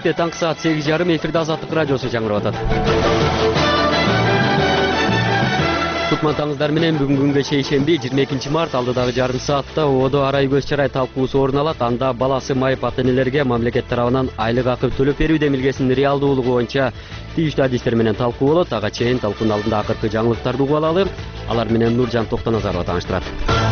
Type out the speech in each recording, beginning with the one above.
Бишкекте таңкы саат 8:30 эфирде Азаттык радиосу жаңырап атат. Кутмантаңыздар менен бүгүн күнгө шейшемби 22 март алдыдагы жарым саатта ООД арай көз чарай талкуусу орун алат. Анда баласы майып ата-энелерге мамлекет тарабынан айлык акы төлөп берүү демилгесинин реалдуулугу боюнча тийиштүү адистер менен талкуу болот. Ага чейин талкуунун алдында акыркы жаңылыктарды угуп алалы. Алар менен Нуржан Токтоназарова тааныштырат.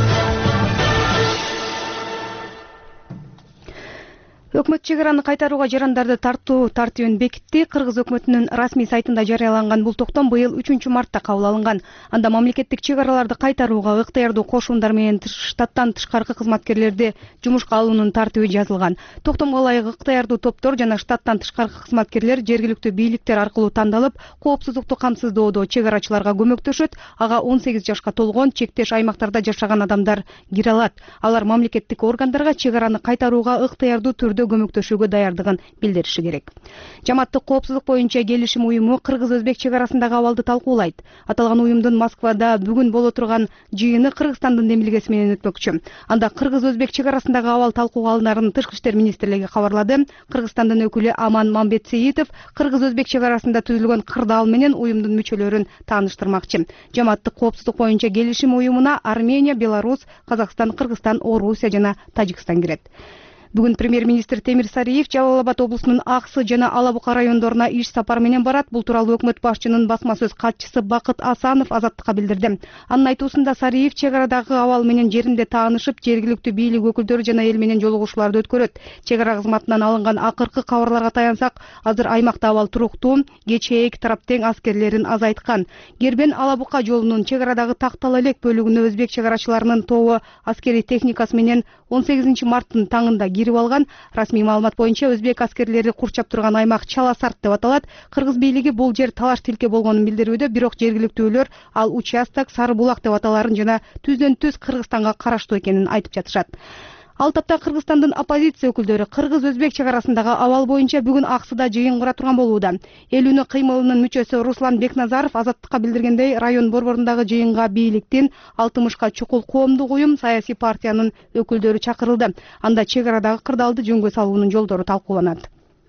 Өкмөт чек араны кайтарууга жарандарды тартуу тартибин бекитти. Кыргыз өкмөтүнүн расмий сайтында жарыяланган бул токтом быйыл 3 мартта кабыл алынган. Анда мамлекеттик чек араларды кайтарууга ыктыярдуу кошумдар менен штаттан тышкаркы кызматкерлерди жумушка алуунун тартиби жазылган. Токтомго ылайык ыктыярдуу топтор жана штаттан тышкаркы кызматкерлер жергиликтүү бийликтер аркылуу тандалып, коопсуздукту камсыздоодо чек арачыларга көмөктөшөт. Ага 18 жашка толгон чектеш аймактарда жашаган адамдар кире алат. Алар мамлекеттик органдарга чек араны кайтарууга ыктыярдуу түрдө көмөктөшүүгө даярдыгын билдириши керек. Жамааттык коопсуздук боюнча келишим уюму кыргыз-өзбек чек арасындагы абалды талкуулайт. Аталган уюмдун Москвада бүгүн боло турган жыйыны Кыргызстандын демилгеси менен өтмөкчү. Анда кыргыз-өзбек чек арасындагы абал талкууга алынарын Тышкы иштер министрлиги кабарлады. Кыргызстандын өкүлү Аман Мамбетсеитов кыргыз-өзбек чек арасында түзүлгөн кырдаал менен уюмдун мүчөлөрүн тааныштырмакчы. Жамааттык коопсуздук боюнча келишим уюмуна Армения, Беларусь, Казакстан, Кыргызстан, Орусия жана Тажикстан кирет. Бүгүн премьер-министр Темир Сариев Жалал Абад облусунун Аксы жана Ала Бука райондоруна иш сапар менен барат. Бул тууралуу өкмөт башчынын басма сөз катчысы Бакыт Асанов Азаттыкка билдирди. Анын айтуусунда Сариев чек арадагы абал менен жеринде таанышып, жергиликтүү бийлик өкүлдөрү жана эл менен жолугушууларды өткөрөт. Чек ара кызматынан алынган акыркы кабарларга таянсак, азыр аймакта абал туруктуу, кечээ эки тарап тең аскерлерин азайткан. Гербен Ала Бука жолунун чек арадагы тактала элек бөлүгүнө өзбек чек арачыларынын тобу аскерий техникасы менен 18 марттын таңында кирип алган. Расмий маалымат боюнча өзбек аскерлери курчап турган аймак Чала Сарт деп аталат. Кыргыз бийлиги бул жер талаш тилке болгонун билдирүүдө, бирок жергиликтүүлөр ал участок Сары Булак деп аталарын жана түздөн түз Кыргызстанга караштуу экенин айтып жатышат. Ал тапта Кыргызстандын оппозиция өкүлдөрү кыргыз-өзбек чек арасындагы абал боюнча бүгүн Аксыда жыйын кура турган болууда. Эл үнү кыймылынын мүчөсү Руслан Бекназаров Азаттыкка билдиргендей, район борборундагы жыйынга бийликтин 60 чукул коомдук уюм, саясий партиянын өкүлдөрү чакырылды. Анда чек арадагы кырдаалды жөнгө салуунун жолдору талкууланат.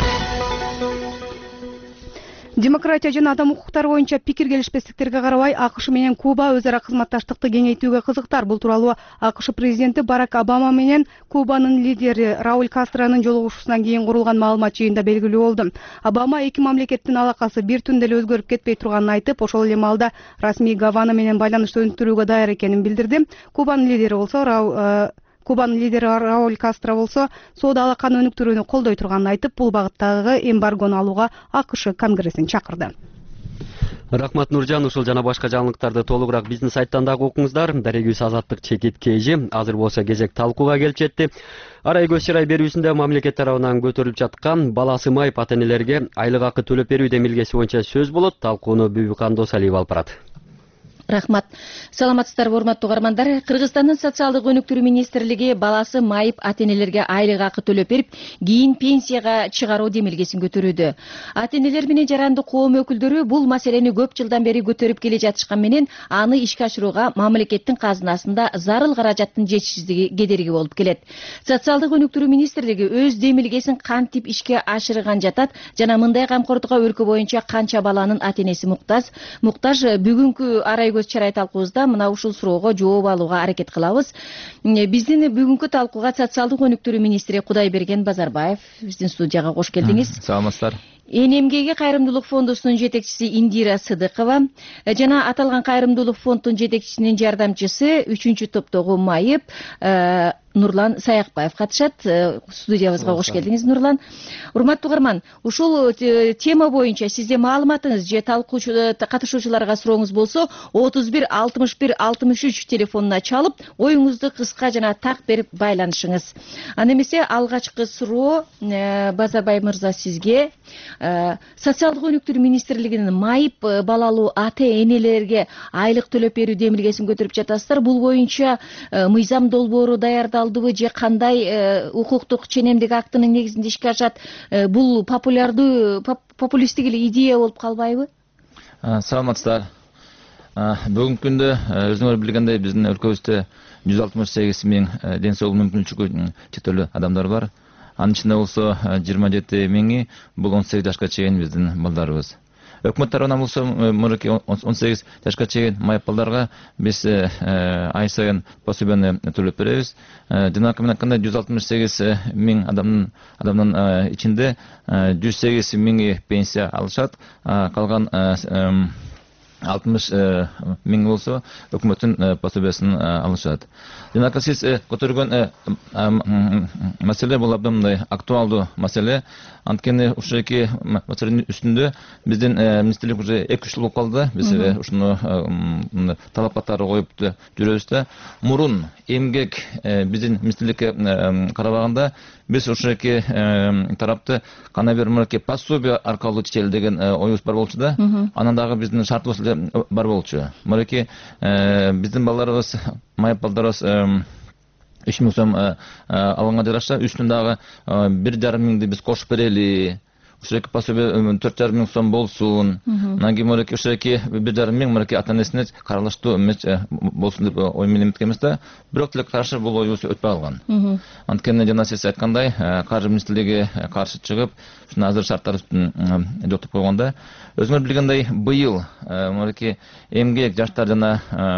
Демократия жана адам укуктары боюнча пикир келишпестиктерге карабай АКШ менен Куба өз ара кызматташтыкты кеңейтүүгө кызыктар. Бул тууралуу АКШ президенти Барак Обама менен Кубанын лидери Рауль Кастронун жолугушуусунан кийин курулган маалымат жыйында белгилүү болду. Обама эки мамлекеттин алакасы бир түндө эле өзгөрүп кетпей турганын айтып, ошол эле маалда расмий Гавана менен байланышты өнүктүрүүгө даяр экенин билдирди. Кубанын лидери Рауль Кастро болсо соода алаканы өнүктүрүүнү колдой турганын айтып, бул багыттагы эмбаргону алууга АКШ Конгрессин чакырды. Рахмат Нуржан, ушул жана башка жаңылыктарды толугураак биздин сайттан дагы окуңуздар. Дарегүс Азаттык чекит кежи азыр болсо кезек талкууга келип жетти. Арай көз чарай берүүсүндө мамлекет тарабынан көтөрүлүп жаткан баласы майып ата-энелерге айлык акы төлөп берүү демилгеси боюнча сөз болот. Талкууну Бүбүкан Досалиева алып барат. Рахмат. Саламатсыздарбы, урматтуу угармандар. Кыргызстандын социалдык өнүктүрүү министрлиги баласы майып ата-энелерге айлык акы төлөп берип, кийин пенсияга чыгаруу демилгесин көтөрүүдө. Ата-энелер менен жарандык коом өкүлдөрү бул маселени көп жылдан бери көтөрүп келе жатышкан менен аны ишке ашырууга мамлекеттин казынасында зарыл каражаттын жетишсиздиги кедерги болуп келет. Социалдык өнүктүрүү министрлиги өз демилгесин кантип ишке ашырган жатат жана мындай камкордукка өлкө боюнча канча баланын ата-энеси муктаж бүгүнкү арай көз чарай талкуубузда мына ушул суроого жооп алууга аракет кылабыз. Биздин бүгүнкү талкууга социалдык өнүктүрүү министри Кудайберген Базарбаев биздин студияга кош келдиңиз. Саламатсыздар. НМГ кайрымдуулук фондусунун жетекчиси Индира Сыдыкова жана аталган кайрымдуулук фонддун жетекчисинин жардамчысы 3-топтогу майып Нурлан Саякбаев катышат. Студиябызга кош келдиңиз, Нурлан. Урматтуу угарман, ушул тема боюнча сизде маалыматыңыз же катышуучуларга сурооңуз болсо 31 61 63 телефонуна чалып, оюңузду кыска жана так берип байланышыңыз. Аны эмесе алгачкы суроо Базарбаев мырза сизге. Социалдык өнүктүрүү министрлигинин майып балалуу ата-энелерге айлык төлөп берүү демилгесин көтөрүп жатасыздар. Бул боюнча мыйзам долбоору даярдалдыбы же кандай укуктук ченемдик актынын негизинде ишке ашат? Бул популисттик эле идея болуп калбайбы? Саламатсыздар. Бүгүнкү күндө өзүңөр билгендей биздин өлкөбүздө 168 миң ден соолук мүмкүнчүлүгү чектелүү адамдар бар. Анын ичинде болсо 27 миңи бул 18 жашка чейин биздин балдарыбыз. Өкмөт тарабынан болсо мынакей 18 жашка чейин майып балдарга биз ай сайын пособияны төлөп беребиз. Жанагы менен айткандай 168 миң адамдын ичинде 108 миңи пенсия алышат, калган 60 миң болсо өкмөттүн пособиясын алышат. Жанагы сиз көтөргөн маселе бул абдан мындай актуалдуу маселе. Анткени ушул эки маселенин үстүндө биздин министрлик уже 2 жыл болуп калды. Биз ушуну талап катары коюп жүрөбүз да. Мурун эмгек биздин министрликке карабаганда биз ушул эки тарапты кандай бир мынакей пособие аркылуу чечели деген оюбуз бар болчу да. Анан дагы биздин шартыбыз бар болчу. Мынакей биздин балдарыбыз, майып балдарыбыз 3 миң сом алганга жараша үстүнө дагы 1,5 миңди биз кошуп берели. Ушул эки пособие 4,5 миң сом болсун. Анан кийин мынакей ушул эки 1,5 миң мынакей ата-энесине каралыштуу болсун деп ой менен эметкенбиз да. Бирок деле каршы бул оюбуз өтпөй калган. Анткени жана сиз айткандай, каржы министрлиги каршы чыгып, ушуну азыр шарттар үстүн жоктоп койгонда, өзүңөр билгендей, быйыл мынакей эмгек жаштар жана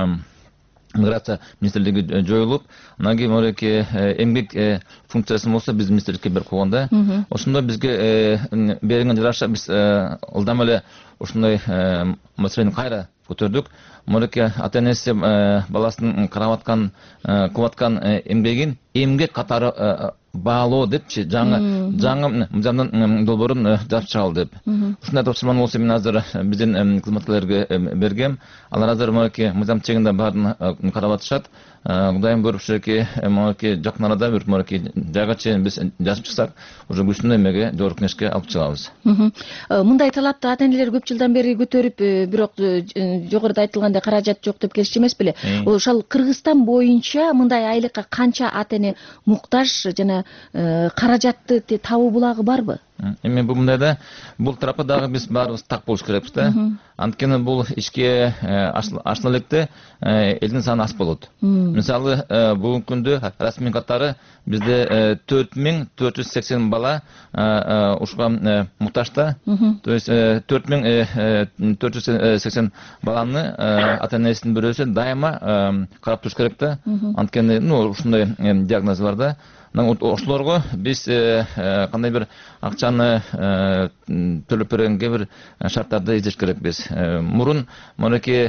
миграция министрлиги жоюлуп, анан кийин мынакей эмгек функциясын болсо биз министрликке берип койгонда, ошондо бизге берилген жараша биз ылдам эле ушундай маселени кайра көтөрдүк. Мынакей ата-энеси баласынын карап аткан, кылып аткан эмгегин эмгек катары баалоо депчи, жаңы мыйзамдын долбоорун жазып чыгалы деп. Ушундай тапшырманы болсо мен азыр биздин кызматкерлерге бергем. Алар азыр мынакей мыйзам чегинде баарын карап атышат. Кудайым буйруп ушул эки мынакей жакын арада бир мынакей жайга чейин биз жазып чыксак, уже күчтүү эмеге жогорку кеңешке алып чыгабыз. Мындай талапты ата-энелер көп жылдан бери көтөрүп, бирок жогоруда айтылгандай каражат жок деп келишчү эмес беле? Ошол Кыргызстан боюнча мындай айлыкка канча ата-эне муктаж жана каражатты табуу булагы барбы? Эми бул мындайда, бул тарапта дагы биз баарыбыз так болуш керекпиз да. Анткени бул ишке ашына электе элдин саны аз болот. Мисалы, бүгүнкү күндө расмий катары бизде 4480 бала ушуга муктажда. То есть 4480 баланы ата-энесинин бирөөсү дайыма карап туруш керек да. Анткени ушундай диагноз бар да. Ошолорго биз кандай бир акчаны төлөп бергенге бир шарттарды издеш керекпиз. Мурун мынакей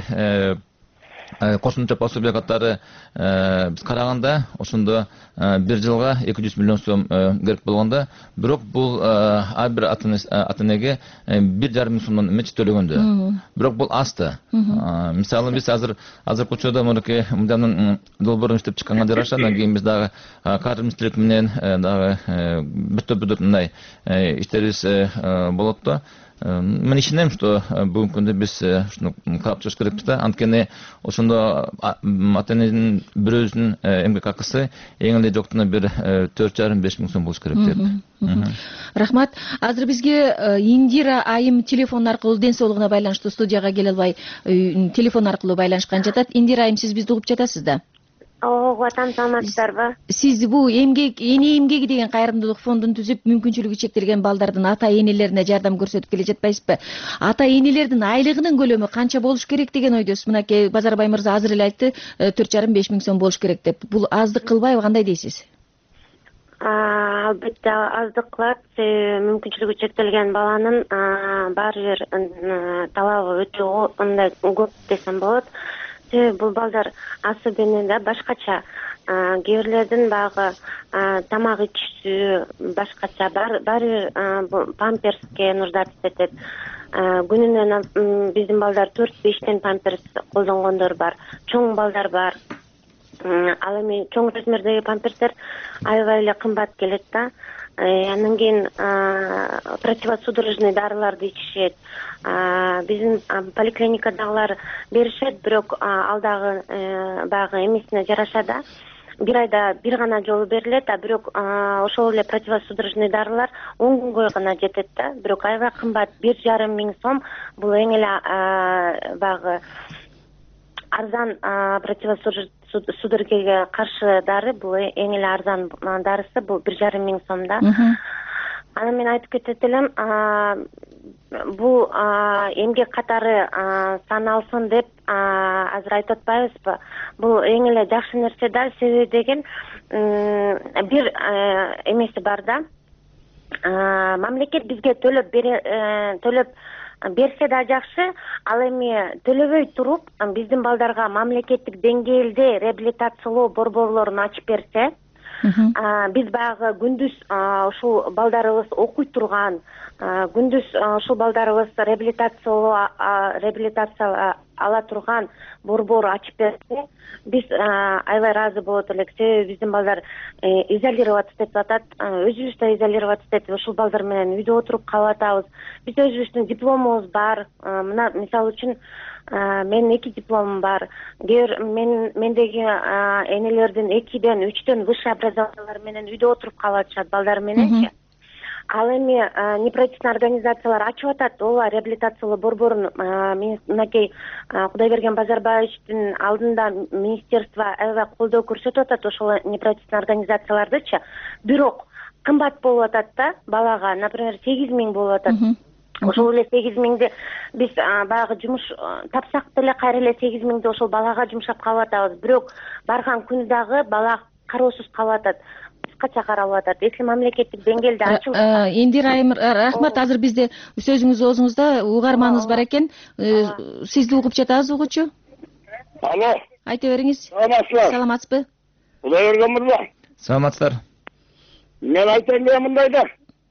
кошумча пособие катары биз караганда ошондо 1 жылга 200 миллион сом керек болгондо, бирок бул ар бир ата-энеге 1,5 миң сомдон эмне төлөгөндө. Бирок бул азды. Мисалы биз азыр учурда мынакей мыйзамдын долбоорун иштеп чыкканга жараша, андан кийин биз дагы каржы министрлиги менен дагы бир топ мындай иштерибиз болот да. Мен ишенем, что бүгүнкү күндө биз ушуну карап чыгыш керекпиз да. Анткени ошондо ата-эненин бирөөсүнүн эмгек акысы эң эле жоктуна бир 4,5 миң сом болуш керек деп. Рахмат. Азыр бизге Индира айым телефон аркылуу ден соолугуна байланыштуу студияга келе албай телефон аркылуу байланышкан жатат. Индира айым, сиз бизди угуп жатасыз да? Ватан саламатсыздарбы? Сиз бул эмгек, эне эмгеги деген кайрымдуулук фондун түзүп, мүмкүнчүлүгү чектелген балдардын ата-энелерине жардам көрсөтүп келе жатпайсызбы? Ата-энелердин айлыгынын көлөмү канча болуш керек деген ойдосуз? Мынакей Базарбай мырза азыр эле айтты, 4,5 миң сом болуш керек деп. Бул аздык кылбайбы, кандай дейсиз? Албетте аздык кылат. Мүмкүнчүлүгү чектелген баланын баары бир талабы өтө мындай көп десем болот. Бул балдар особенно да башкача, кээ бирлердин багы тамак ичүүсү башкача, баары памперске нуждаться этет. Күнүнө биздин балдар 4-5 памперс колдонгондор бар, чоң балдар бар. Ал эми чоң размердеги памперстер аябай эле кымбат келет да. Андан кийин противосудорожный дарыларды ичишет. Биздин поликлиникадагылар беришет, бирок ал дагы баягы эмесине жараша да. Бир айда бир гана жолу берилет, бирок ошол эле противосудорожный дарылар 10 күнгө гана жетет да. Бирок аябай кымбат, 1,5 миң сом. Бул эң эле баягы арзан противосудорогага каршы дары, бул эң эле арзан дарысы, бул 1,5 миң сомда. Анан мен айтып кетет элем, бул эмгек катары саналсын деп азыр айтып атпайбызбы? Бул эң эле жакшы нерсе да, себеби деген бир эмеси бар да. Мамлекет бизге төлөп берсе да жакшы, ал эми төлөбөй туруп биздин балдарга мамлекеттик деңгээлде реабилитациялоо борборлорун ачып берсе, биз баягы күндүз ушул балдарыбыз окуй турган, күндүз ушул балдарыбыз реабилитация ала турган борбор ачып берсе, биз аябай ыраазы болот элек. Себеби биздин балдар изолироваться деп атат, өзүбүз да изолироваться деп ушул балдар менен үйдө отуруп калып атабыз. Биз өзүбүздүн дипломубуз бар. Мына мисалы үчүн менин 2 дипломум бар. Мендеги энелердин 2ден 3дөн высшее образованиялар менен үйдө отуруп калып атышат балдар мененчи. Ал эми неправительственный организациялар ачып атат, ооба, реабилитациялоо борборун. Мынакей Кудайберген Базарбаевичтин алдында министерство аябай колдоо көрсөтүп атат ошол неправительственный организациялардычы. Бирок кымбат болуп атат да балага, например, 8 миң болуп атат. Ошол эле 8 миңди биз баягы жумуш тапсак деле кайра эле 8 миңди ошол балага жумшап калып атабыз. Бирок барган күнү дагы бала кароосуз калып атат. Кача каралып атат. Если мамлекеттик деңгээлде ачылса. Индира айым, рахмат. Азыр бизде сөзүңүз оозуңузда, угарманыбыз бар экен. Сизди угуп жатабыз, угуучу. Алло. Айта бериңиз. Саламатсызбы? Кудайберген мырза. Саламатсыздар. Мен айтайын деген мындай да.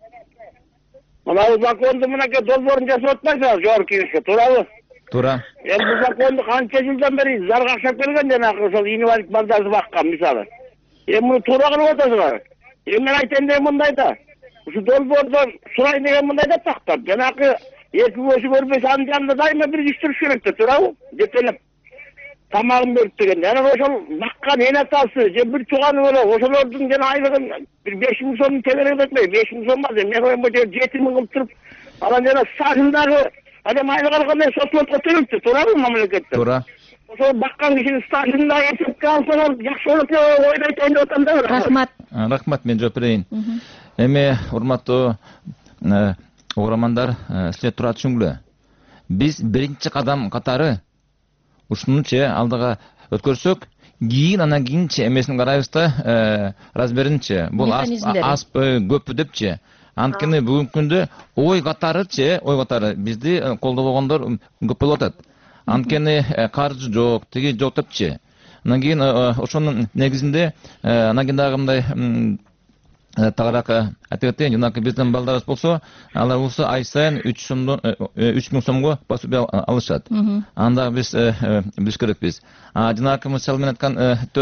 Мына законду мынакей долбоорун жасап атпайсыңар, жогорку кеңешке, туурабы? Туура. Эми бул законду канча жылдан бери зарга акчап келген, жанагы ошол инвалид балдарды баккан мисалы. Эми муну туура кылып атасыңар. Эми мен айтайын деген мындай да. Ушу долбоордон сурайын деген мындай да тактап. Жанагы эки көзү көрбөйсө анын жанында дайыма бир иш туруш керек да, туурабы? Жетелеп тамагын берип дегенде. Анан ошол баккан эн атасы же бир тууганы боло, ошолордун жана айлыгын 5 миң сомдун тегерек этпей, 5 миң сом эмес, мен оюм боюнча 7 миң кылып туруп, анан жана стажындагы адам айлык алгандай соцмотко төлөптү, туурабы мамлекеттен? Туура. Ошол баккан кишинин стажында эсепке алсаңар жакшы болот деп ойлойт деп атам да. Рахмат. Рахмат, мен жооп берейин. Эми урматтуу угармандар, силер туура түшүнгүлө. Биз биринчи кадам катары ушунучу алдыга өткөрсөк, кийин анан кийинчи эмесин карайбыз да, размеринчи. Бул азбы, көппү депчи. Анткени бүгүнкү күндө ой катары бизди колдобогондор көп болуп атат. Анткени каржы жок, тиги жок депчи. Анан кийин ошонун негизинде анан кийин дагы мындай тагыраак айтып кетейин, жанагы биздин балдарыбыз болсо, алар болсо ай сайын 3 миң сомго пособие алышат. Анда биз билиш керекпиз. Жанагы мисалы мен айткан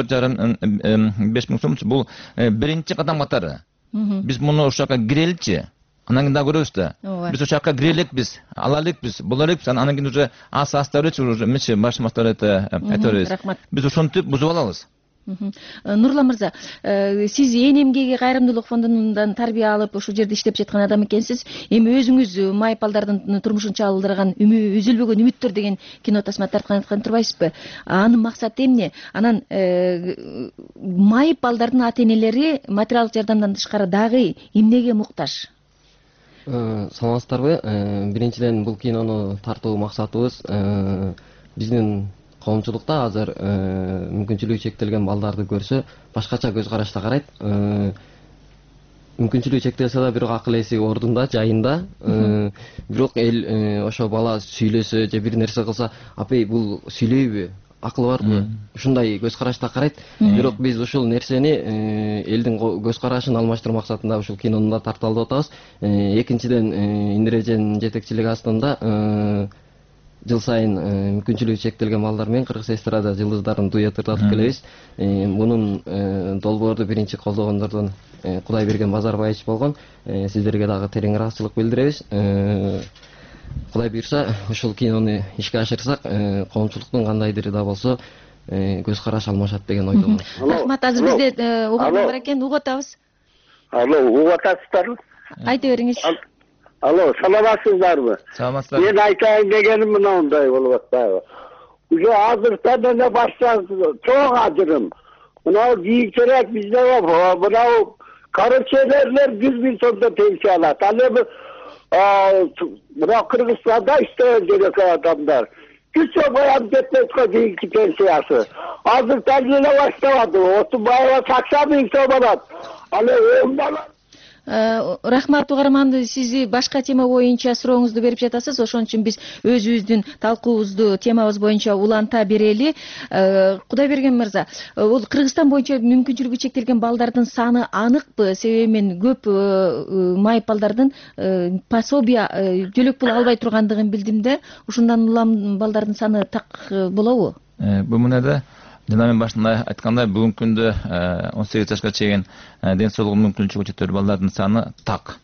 4,5 миң сом бул биринчи кадам катары. Биз муну ошол жака киреличи. Анан кийин да көрөбүз да. Биз ошол жака киреликпиз, алалыкпиз, болалыкпиз, анан кийин уже астабырчы уже мечи башмастар айтабыз. Биз ошентип бузуп алабыз. Нурлан мырза, сиз Ээн эмгеги кайрымдуулук фондунан тарбия алып ушул жерде иштеп жаткан адам экенсиз. Эми өзүңүз майып балдардын турмушун чалдырган үзүлбөгөн үмүттөр деген кино тасма тарткан турбайсызбы? Анын максаты эмне? Анан майып балдардын ата энелери материалдык жардамдан тышкары дагы эмнеге муктаж? Саламатсыздарбы? Биринчиден бул кинону тартуу максатыбыз биздин коомчулукта азыр мүмкүнчүлүгү чектелген балдарды көрсө башкача көз карашта карайт. Мүмкүнчүлүгү чектелсе да бирок акыл эси ордунда, жайында. Бирок эл ошо бала сүйлөсө же бир нерсе кылса, апай бул сүйлөйбү? Акылы барбы? Ушундай көз карашта карайт. Бирок биз ушул нерсени элдин көз карашын алмаштыруу максатында ушул кинону да тарталып атабыз. Экинчиден Индира эженин жетекчилиги астында жыл сайын мүмкүнчүлүгү чектелген балдар менен кыргыз эстрада жылдыздарын дуэттер тартып келебиз. Мунун долбоорду биринчи колдогондордон Кудайберген Базарбаевич болгон. Сиздерге дагы терең ыраазычылык билдиребиз. Кудай буйрса, ушул кинону ишке ашырсак, коомчулуктун кандайдыр да болсо көз караш алмашат деген ойдомун. Рахмат, азыр бизде угарман бар экен, угуп атабыз. Алло, угуп атасыздарбы? Айта бериңиз. Алло, саламатсыздарбы? Саламатсыздар. Мен айтайын дегеним мынандай болуп атпайбы? уже азыртан эле баштады чоң ажырым. Мынау кийинчерээк бизде мынау коррупционерлер 100.000 сомдон пенсия алат. Ал эми мына Кыргызстанда иштеген керек адамдар 3 сом аям жетпейт го кийинки пенсиясы. Азыртан эле баштабады. Отунбаева 80.000 сом алат. Ал эми Рахмат угарман, сиз башка тема боюнча сурооңузду берип жатасыз, ошон үчүн биз өзүбүздүн талкуубузду темабыз боюнча уланта берели. Кудайберген мырза, бул Кыргызстан боюнча мүмкүнчүлүгү чектелген балдардын саны аныкпы? Себеби мен көп майып балдардын пособия жөлөк пул албай тургандыгын билдим да. Ушундан улам балдардын саны так болобу? Бул мынада жана мен башында айткандай, бүгүнкү күндө 18 жашка чейин ден соолугу мүмкүнчүлүгү чектелүү балдардын саны так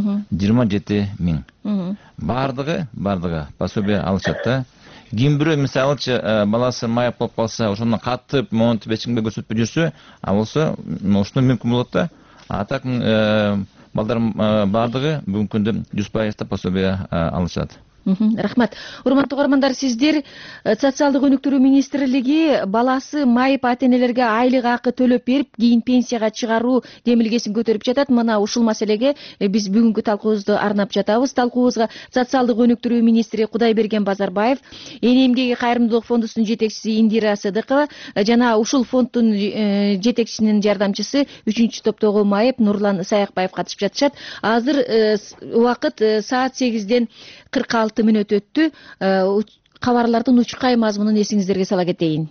27.000. Бардыгы пособие алышат да. Ким бирөө мисалычы баласы майып болуп калса, ошону катып, монтип эч кимге көрсөтпөй жүрсө, ал болсо ушуну мүмкүн болот да. А так балдардын бардыгы бүгүнкү күндө 100% пособие алышат. Рахмат. Урматтуу угармандар, сиздер социалдык өнүктүрүү министрлиги баласы майып ата-энелерге айлык акы төлөп берип, кийин пенсияга чыгаруу демилгесин көтөрүп жатат. Мына ушул маселеге биз бүгүнкү талкуубузду арнап жатабыз. Талкуубузга социалдык өнүктүрүү министри Кудайберген Базарбаев, Эне эмгеги кайрымдуулук фондусунун жетекчиси Индира Сыдыкова жана ушул фонддун жетекчисинин жардамчысы 3-топтогу майып Нурлан Саякбаев катышып жатышат. Азыр убакыт саат 8-ден 46 мүнөт өттү. Кабарлардын учкай мазмунун эсиңиздерге сала кетейин.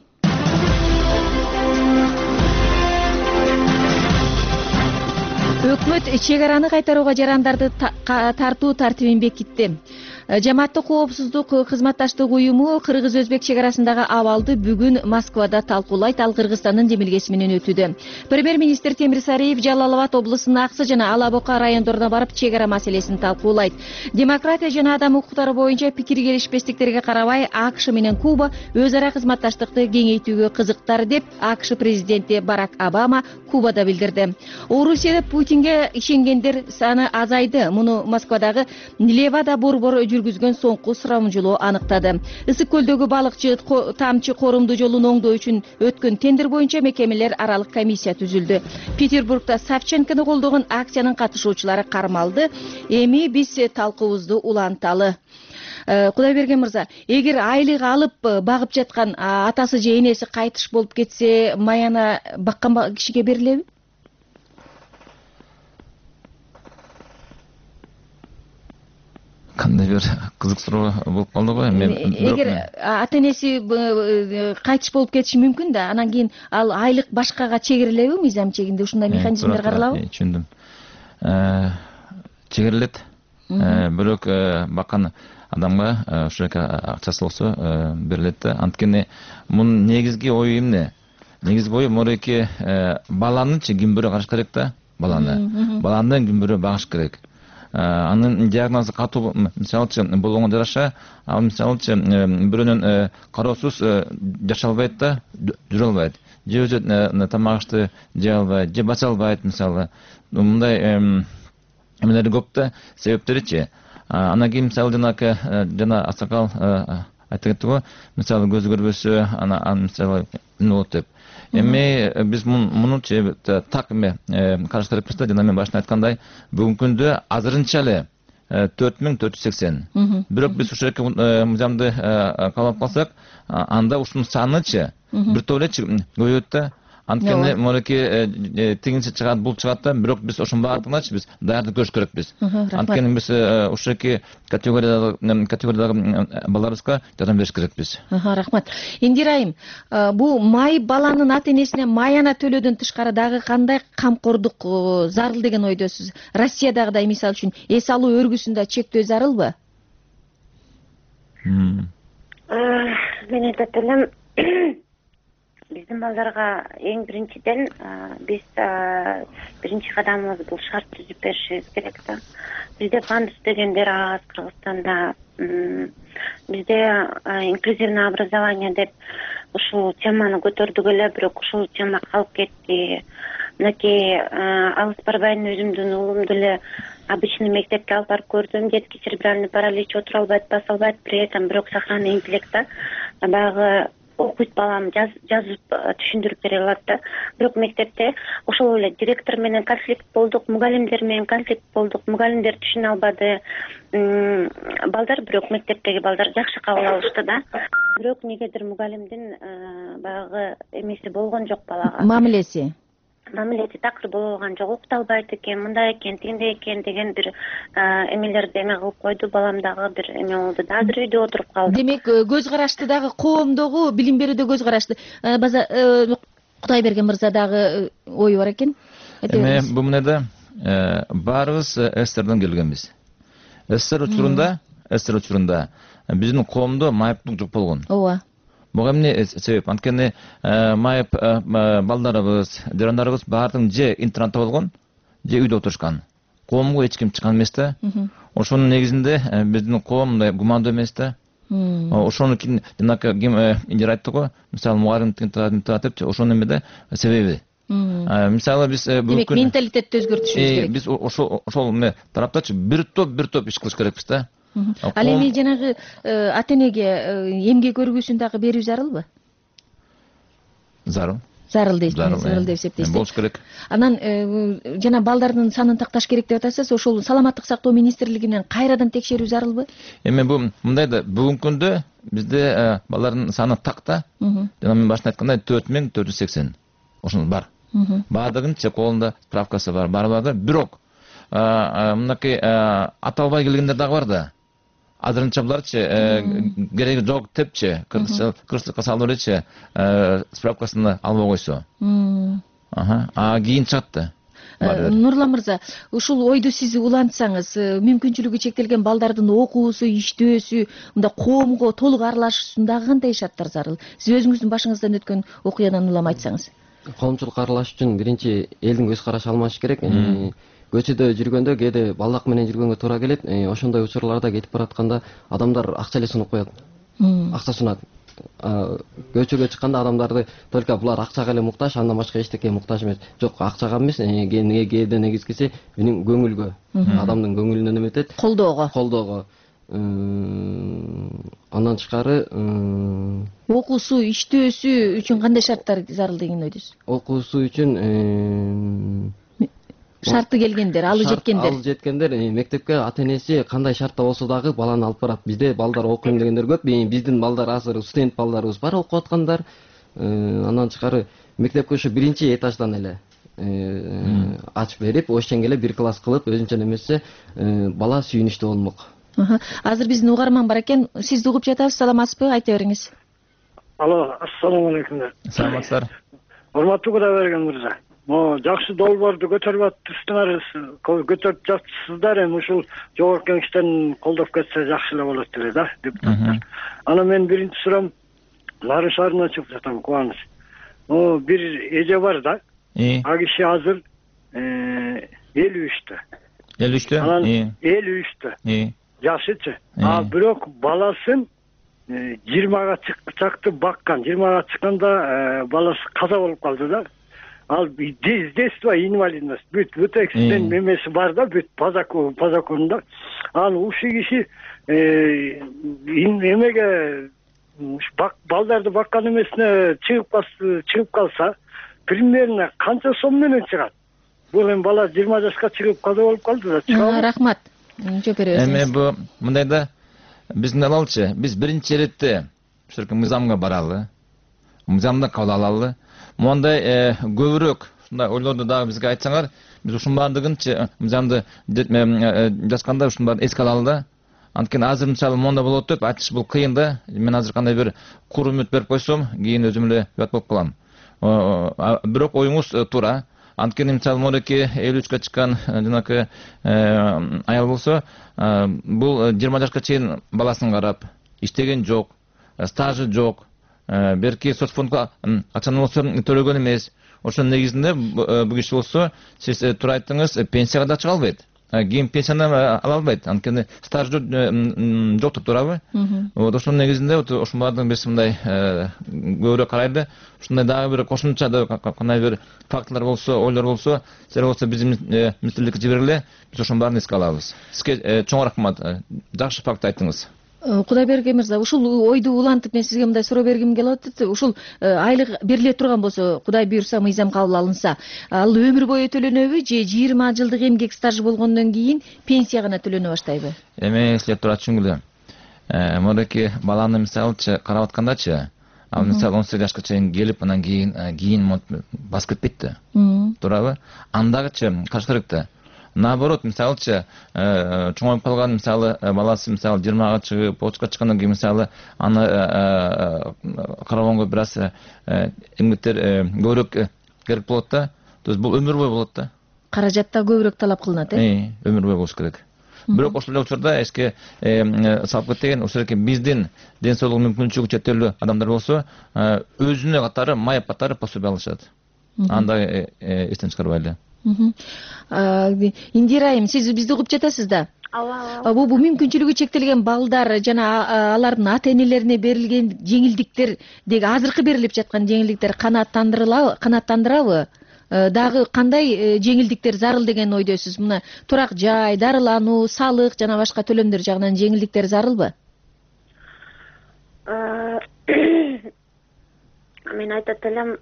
Өкмөт чек араны кайтарууга жарандарды тартуу тартибин бекитти. Жамааттык коопсуздук кызматташтык уюму кыргыз-өзбек чек арасындагы абалды бүгүн Москвада талкуулайт. Ал Кыргызстандын демилгеси менен өтүүдө. Премьер-министр Темир Сариев Жалал Абад облусунун Аксы жана Ала Бока райондоруна барып чек ара маселесин талкуулайт. Демократия жана адам укуктары боюнча пикир келишпестиктерге карабай, АКШ менен Куба өз ара кызматташтыкты кеңейтүүгө кызыктар деп АКШ президенти Барак Обама Кубада билдирди. Орусияда Путинге ишенгендер саны азайды. Муну Москвадагы Невада борбор жүргүзгөн соңку сурамжылоо аныктады. Ысык көлдөгү балыкчы тамчы корумду жолун оңдоо үчүн өткөн тендер боюнча мекемелер аралык комиссия түзүлдү. Петербургда Савченкону колдогон акциянын катышуучулары кармалды. Эми биз талкуубузду уланталы. Кудайберген мырза, эгер айлык алып багып жаткан атасы же энеси кайтыш болуп кетсе, маяна баккан кишиге берилеби? Кандай бир кызык суроо болуп калды го. Эгер ата-энеси кайтыш болуп кетиши мүмкүн да, анан кийин ал айлык башкага чегерилеби, мыйзам чегинде ушундай механизмдер каралабы? Түшүндүм. Чегерилет. Бирок баккан адамга ошол акчасы болсо берилет да. Анткени мунун негизги ою эмне? Негизги ою мореки баланычы ким бирөө караш керек да, баланы ким бирөө багыш керек. Анын диагнозу катуу, мисалычы болгонго жараша, ал мисалычы бирөөнүн кароосуз жашай албайт да, жүрө албайт. Же өзү тамак ашты жей албайт, же баса албайт, мисалы. Мындай эмелери көп да, себептеричи. Анан кийин мисалы жана Асакал айтып кетти го, мисалы көзү көрбөсө, анан мисалы эмне болот деп. Эми биз мунучу так караш керекпиз да, жана мен башында айткандай, бүгүнкү күндө азырынча эле 4480. Бирок биз ушул мыйзамды кабыл калсак, анда ушунун санычы бир топ эле көбөйөт да. Анткени мореки тигинчи чыгат, бул чыгат да, бирок биз ошонун баардыгыначы биз даярдык көрүш керекпиз. Анткени биз ушул категориядагы балдарыбызга жардам бериш керекпиз. Рахмат. Индира айым, бул майып баланын ата-энесине маяна төлөөдөн тышкары дагы кандай камкордук зарыл деген ойдосуз? Россиядагыдай мисалы үчүн эс алуу өргүсүндө чектөө зарылбы? Мен айтат элем, биздин балдарга эң биринчиден биз биринчи кадамыбыз бул шарт түзүп беришибиз керек да. Бизде пандус дегендер аз Кыргызстанда. Бизде инклюзивный образование деп ушул теманы көтөрдүк эле, бирок ушул тема калып кетти. Мынакей алыс барбайын, өзүмдүн уулумду эле обычный мектепке алып барып көрдүм. Детский церебральный паралич, отура албайт, баса албайт, при этом бирок сохранный интеллект да. баягы окуйт балам жазып түшүндүрүп бере алат да. Бирок мектепте ошол эле директор менен конфликт болдук, мугалимдер менен конфликт болдук, мугалимдер түшүнө албады. Балдар бирок мектептеги балдар жакшы кабыл алышты да. Бирок негедир мугалимдин баягы эмеси болгон жок балага. Мамилеси Такыр боло алган жок, укталбайт экен, мындай экен, тигиндей экен деген бир эмелерди эме кылып койду. Балам дагы бир эме болду да. Азыр үйдө отуруп калды. демек көз карашты дагы коомдогу билим берүүдө көз карашты Кудайберген мырза дагы ою бар экен. Эми бул менде баарыбыз СССРден келгенбиз. СССР учурунда биздин коомдо майыптык жок болгон. Ооба. Буга эмне себеп? Анткени майып балдарыбыз, жарандарыбыз баардыгы же интернатта болгон, же үйдө отурушкан. Коомго эч ким чыккан эмес да. Ошонун негизинде биздин коом мындай гумандуу эмес да. Ошону жанакы ким индир айтты го, мисалы мугалимдин татып, ошонун эмеде себеби. Мисалы биз демек менталитетти өзгөртүшүбүз керек. Биз ошол тараптачы бир топ иш кылыш керекпиз да. Ал эми жанагы ата-энеге эмгек өргүсүн дагы берүү зарылбы? Зарыл Дейсиз, зарыл деп эсептейсиз. Болуш керек. Анан жана балдардын санын такташ керек деп атасыз, ошол саламаттык сактоо министрлигинен кайрадан текшерүү зарылбы? Эми бул мындай да, бүгүнкү күндө бизде балдардын саны такта. Жана мен башында айткандай 4480. Ошол бар. Баардыгынын колунда справкасы бар, баардыгы. Бирок мынакей аталбай келгендер дагы бар да. Азырынча буларчы кереги жок депчи, кырсыкка салып элечи справкасын албай койсо. Кийин чыкты. Нурлан мырза, ушул ойду сиз улантсаңыз, мүмкүнчүлүгү чектелген балдардын окуусу, иштөөсү, мында коомго толук аралашуусундагы кандай шарттар зарыл? Сиз өзүңүздүн башыңыздан өткөн окуядан улам айтсаңыз. Коомчулук аралаш үчүн биринчи элдин көз карашы алмаш керек. Көчөдө жүргөндө кээде балдак менен жүргөнгө туура келет. Ошондой учурларда кетип баратканда адамдар акча эле сунуп коет. Акча сунат. Көчөгө чыкканда адамдарды только булар акчага эле муктаж, андан башка эчтеке муктаж эмес. Жок, акчага эмес, кээде негизгиси менин көңүлгө, адамдын көңүлүнө эметет. Колдоого. Андан тышкары окуусу, иштөөсү үчүн кандай шарттар зарыл деген ойдусуз? Окуусу үчүн шарты келгендер, алы жеткендер мектепке ата-энеси кандай шартта болсо дагы баланы алып барат. Бизде балдар окуйм дегендер көп. Биздин балдар азыр студент балдарыбыз бар окуп аткандар. Андан тышкары мектепке ошо биринчи этаждан эле ачып берип, ошчен эле бир класс кылып, өзүнчө немесе бала сүйүнүчтүү болмок. Азыр биздин угарман бар экен. Сизди угуп жатабыз, саламатсызбы? Айта бериңиз. Алло, ассаламу алейкум. Саламатсыздар. Урматтуу Кудайберген мырза. Жакшы долбоорду көтөрүп аттыңар, көтөрүп жатсыздар. Эми ушул жогорку кеңештен колдоп кетсе жакшы эле болот эле да, депутаттар. Анан мен биринчи суроом Нарын шаарынан чыгып жатам, Кубаныч. Бир эже бар да. А киши азыр 53-тө. 53-тө? 53-тө. Жашычы. Бирок баласын 20-га чакты баккан. 20-га чыкканда баласы каза болуп калды да. Ал детство инвалидность. Бүт эксиден мемеси бар да, бүт пазаконунда. Ал ушул киши эмеге балдарды баккан эмесине чыгып калса, примерно канча сом менен чыгат? Бул эми бала 20 жашка чыгып каза болуп калды да. Рахмат. Жооп беребиз. Эми бу мындай да, биздин алалчы, биз биринчи иретте мыйзамга баралы, мыйзамды кабыл алалы. Мондай көбүрөөк ушундай ойлорду дагы бизге айтсаңар, биз ушунун баардыгынчы мыйзамды жазганда ушунун баарын эске алалы да. Анткени азыр мисалы монда болот деп айтыш бул кыйын да. Мен азыр кандай бир кур үмүт берип койсом, кийин өзүм эле уят болуп калам. Бирок оюңуз туура. Анткени мисалы Мореке 53-кө чыккан жанакы аял болсо, бул 20 жашка чейин баласын карап, иштеген жок, стажы жок. Берки соцфондго акчаны болсо төлөгөн эмес. Ошонун негизинде бул киши болсо, сиз туура айттыңыз, пенсияга да чыга албайт. Кийин пенсияны ала албайт. Анткени стаж жок деп турабы? Ошонун негизинде ошонун баардыгын биз мындай көбүрөөк карайды. Ушундай дагы бир кошумча кандай бир фактылар болсо, ойлор болсо, силер болсо биздин министрликке жибергиле, биз ошонун баарын эске алабыз. Сизге чоң рахмат. Жакшы факт айттыңыз. Кудайберген мырза, ушул ойду улантып мен сизге мындай суроо бергим келип атат. Ушул айлык бериле турган болсо, Кудай буйрса, мыйзам кабыл алынса, ал өмүр бою төлөнөбү же 20 жылдык эмгек стажы болгондон кийин пенсия гана төлөнө баштайбы? Эми эслеп турат түшүнгүлө. Мындай баланы мисалычы карап аткандачы, ал мисалы 18 жашка чейин келип, анан кийин басып кетпейт да. Туурабы? Андагычы каш керек да. Наоборот, мисалычы чоңоюп калган мисалы баласы мисалы 20-га чыгып, отузга чыккандан кийин мисалы аны карабанга бир аз эмгектер көбүрөөк керек болот да. То есть бул өмүр бою болот да. Каражатта көбүрөөк талап кылынат, өмүр бою болуш керек. Бирок ошол эле учурда эске салып кеткен ошол эки биздин ден соолугу мүмкүнчүлүгү чектелүү адамдар болсо, өзүнө катары майып катары пособие алышат. Анда эстен чыгарбайлы. Индира айым, сиз бизди угуп жатасыз да? Ооба. Бул мүмкүнчүлүгү чектелген балдар жана алардын ата-энелерине берилген жеңилдиктер деги азыркы берилип жаткан жеңилдиктер канааттандырабы? Дагы кандай жеңилдиктер зарыл деген ойдосуз? Мына турак жай, дарылануу, салык жана башка төлөмдөр жагынан жеңилдиктер зарылбы? Мен айтат элем,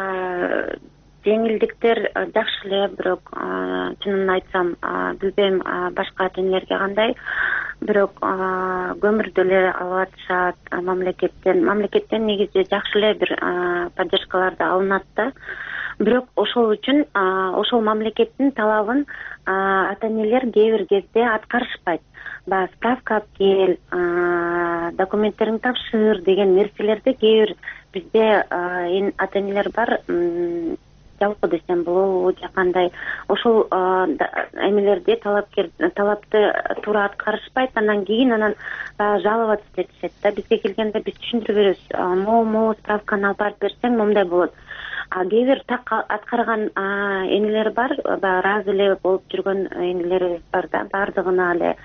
жеңилдиктер жакшы эле, бирок чынын айтсам, билбейм башка ата-энелерге кандай, бирок көмүрдү эле алып атышат мамлекеттен негизи жакшы эле бир поддержкаларды алынат да. Бирок ошол үчүн ошол мамлекеттин талабын ата-энелер кээ бир кезде аткарышпайт. Баягы справка алып кел, документтериңди тапшыр деген нерселерди кээ бир бизде ата-энелер бар, жалпы десем болобу же кандай, ошол эмелерди талапты туура аткарышпайт, анан кийин жаловаться этишет да. Бизге келгенде биз түшүндүрүп беребиз, могу справканы алып барып берсең момундай болот. Кээ бир так аткарган энелер бар, ыраазы эле болуп жүргөн энелерибиз бар да. Бардыгына эле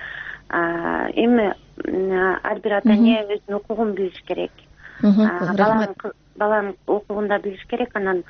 эми ар бир ата-эне өзүнүн укугун билиш керек. Баланын укугун да билиш керек, анан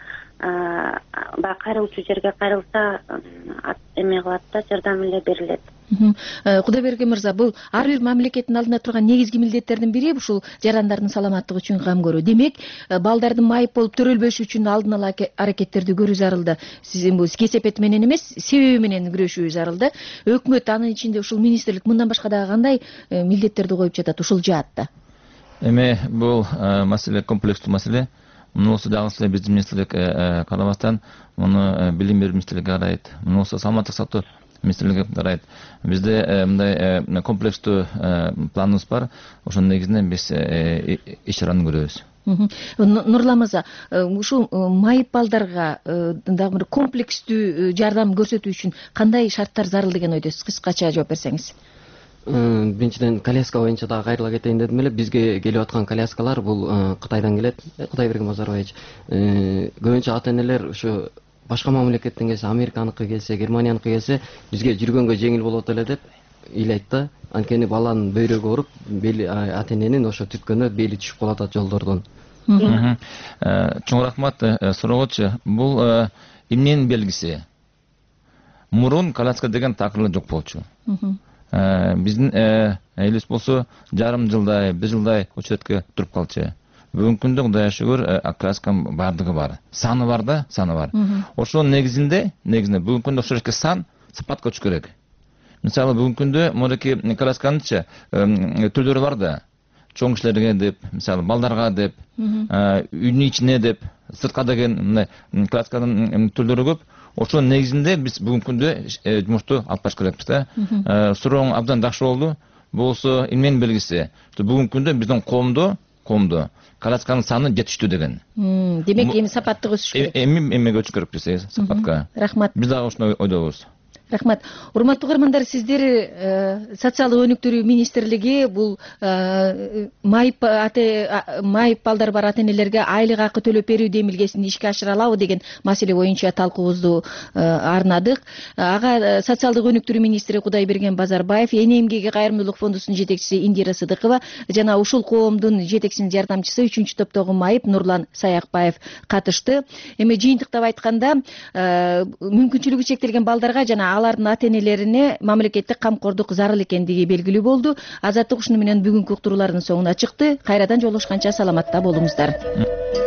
баягы кайрылчу жерге кайрылса эме кылат да, жардам эле берилет. Кудайберген мырза, бул ар бир мамлекеттин алдында турган негизги милдеттердин бири ушул жарандардын саламаттыгы үчүн кам көрүү. Демек, балдардын майып болуп төрөлбөшү үчүн алдын ала аракеттерди көрүү зарылды. Сиздин бул кесепети менен эмес, себеби менен күрөшүү зарылды. Өкмөт анын ичинде ушул министрлик мындан башка дагы кандай милдеттерди коюп жатат ушул жаатта? Эми бул маселе комплекстүү маселе. Мунусу дагы биздин министрлик карабастан, муну билим берүү министрлиги карайт. Мунусу саламаттык сактоо министрлиги карайт. Бизде мындай комплекстүү планыбыз бар. Ошонун негизинде биз иш чараны көрөбүз. Нурлан мырза, ушул майып балдарга дагы бир комплекстүү жардам көрсөтүү үчүн кандай шарттар зарыл деген ойдосуз? Кыскача жооп берсеңиз. Биринчиден коляска боюнча дагы кайрыла кетейин дедим эле. Бизге келип аткан коляскалар бул Кытайдан келет. Кудайберген Базарбаевич. Көбүнчө ата-энелер ушу башка мамлекеттен келсе, Американыкы келсе, Германияныкы келсе, бизге жүргөнгө жеңил болот эле деп ыйлайт да. Анткени баланын бөйрөгү ооруп, ата-эненин ошо түткөнү бели түшүп калат ат жолдордон. Чоң рахмат суроогочу. Бул эмненин белгиси? Мурун коляска деген такыр жок болчу. Биздин элибиз болсо жарым жылдай, 1 жылдай очередке туруп калчу. Бүгүнкү күндө Кудайга шүгүр колясканын бардыгы бар. Саны бар да, саны бар. Ошонун негизинде бүгүнкү күндө ошол сан сапатка түшүш керек. Мисалы бүгүнкү күндө мындай колясканычы түрлөрү бар да. Чоң кишилерге деп, мисалы балдарга деп, үйдүн ичине деп, сыртка деген мындай колясканын түрлөрү көп. Ошонун негизинде биз бүгүнкү күндө жумушту алып барыш керекпиз да. Сурооң абдан жакшы болду. Болсо эмненин белгиси? Бүгүнкү күндө биздин коомдо колясканын саны жетиштүү деген. Демек эми сапаттык өсүш керек. Эмеге өсүш керек биз сапатка. Рахмат. Биз дагы ошондой ойдобуз. Рахмат. Урматтуу угармандар, сиздер социалдык өнүктүрүү министрлиги бул майып балдар бар ата-энелерге айлык акы төлөп берүү демилгесин ишке ашыра алабы деген маселе боюнча талкуубузду арнадык. Ага социалдык өнүктүрүү министри Кудайберген Базарбаев, Эне эмгеги кайрымдуулук фондусунун жетекчиси Индира Сыдыкова жана ушул коомдун жетекчисинин жардамчысы 3-топтогу майып Нурлан Саякбаев катышты. Эми жыйынтыктап айтканда, мүмкүнчүлүгү чектелген балдарга жана алардын ата энелерине мамлекеттик камкордук зарыл экендиги белгилүү болду. Азаттык ушуну менен бүгүнкү уктуруулардын соңуна чыкты. Кайрадан жолугушканча саламатта болуңуздар.